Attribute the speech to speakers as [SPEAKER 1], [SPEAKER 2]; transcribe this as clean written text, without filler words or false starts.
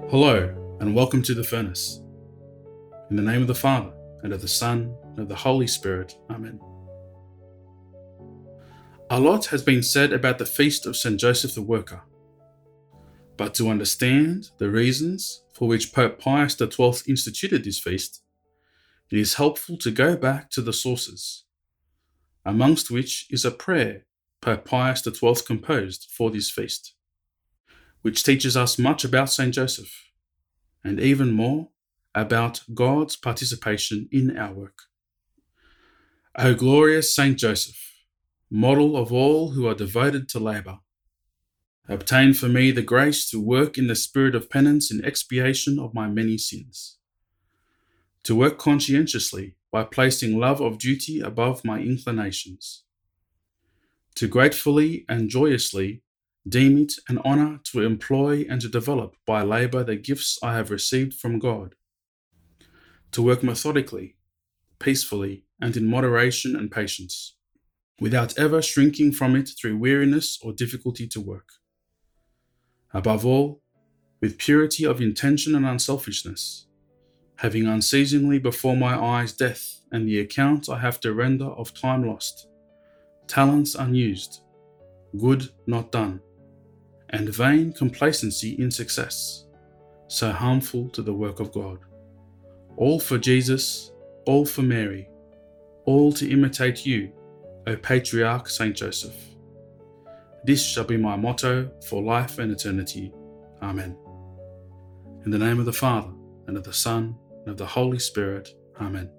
[SPEAKER 1] Hello, and welcome to the Furnace. In the name of the Father, and of the Son, and of the Holy Spirit. Amen. A lot has been said about the feast of St. Joseph the Worker, but to understand the reasons for which Pope Pius XII instituted this feast, it is helpful to go back to the sources, amongst which is a prayer Pope Pius XII composed for this feast, which teaches us much about St. Joseph, and even more about God's participation in our work. O glorious St. Joseph, model of all who are devoted to labour, obtain for me the grace to work in the spirit of penance in expiation of my many sins, to work conscientiously by placing love of duty above my inclinations, to gratefully and joyously deem it an honour to employ and to develop by labour the gifts I have received from God, to work methodically, peacefully, and in moderation and patience, without ever shrinking from it through weariness or difficulty to work. Above all, with purity of intention and unselfishness, having unceasingly before my eyes death and the account I have to render of time lost, talents unused, good not done, and vain complacency in success, so harmful to the work of God. All for Jesus, all for Mary, all to imitate you, O Patriarch Saint Joseph. This shall be my motto for life and eternity. Amen. In the name of the Father, and of the Son, and of the Holy Spirit. Amen.